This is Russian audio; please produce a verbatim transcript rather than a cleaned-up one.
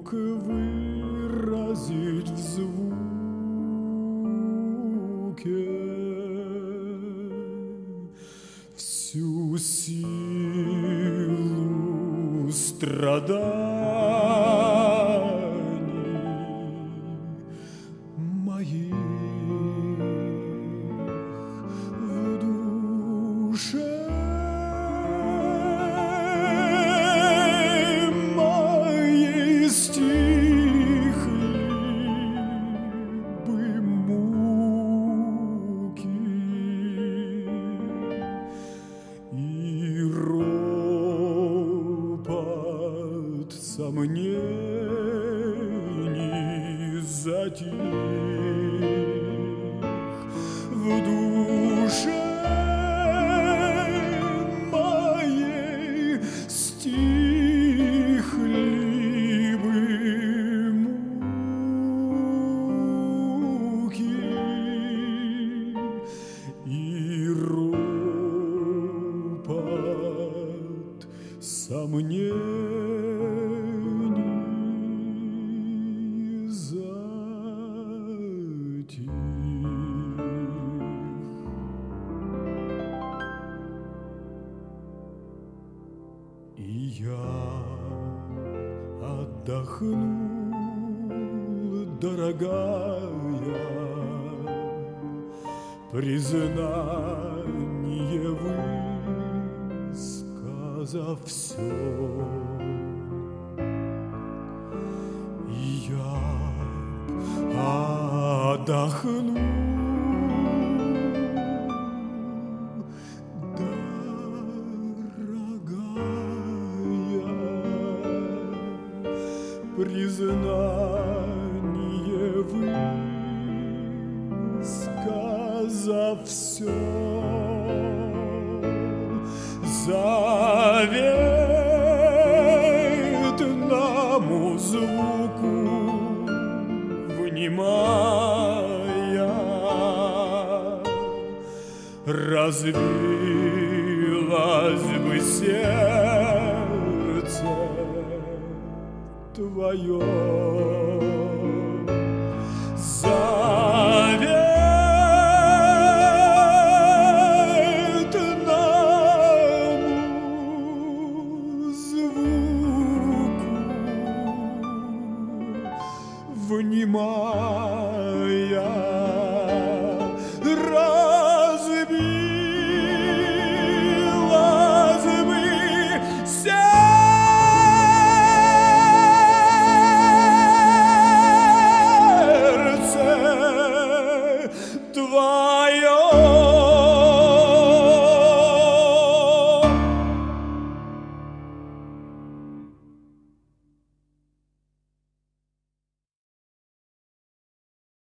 мог выразить в звуке всю силу страданий моих в душе. Сомнений затих в душе моей, стихли бы муки и ропот сомнений. И я отдохнул, дорогая, признание высказав все. И я отдохнул, признание высказав все, заветному звуку внимая, разбилось бы сердце твое. Заветному звуку внимая, разбилось бы сердце твое.